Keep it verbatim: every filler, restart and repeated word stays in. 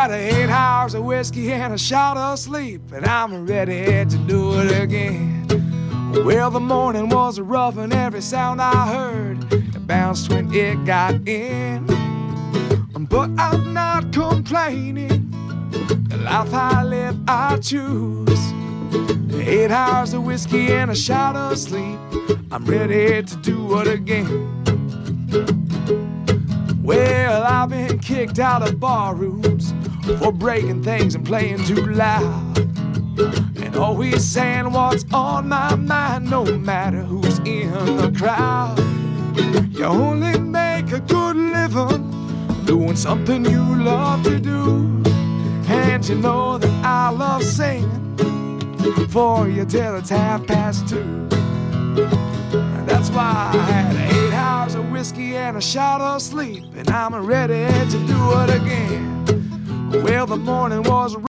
had eight hours of whiskey and a shot of sleep, and I'm ready to do it again. Well, the morning was rough and every sound I heard, it bounced when it got in. But I'm not complaining, the life I live I choose. Eight hours of whiskey and a shot of sleep, I'm ready to do it again. Well, I've been kicked out of bar rooms for breaking things and playing too loud, and always saying what's on my mind, no matter who's in the crowd. You only make a good living doing something you love to do, and you know that I love singing for you till it's half past two. And that's why I had eight hours of whiskey and a shot of sleep, and I'm ready to do it again. Well, the morning was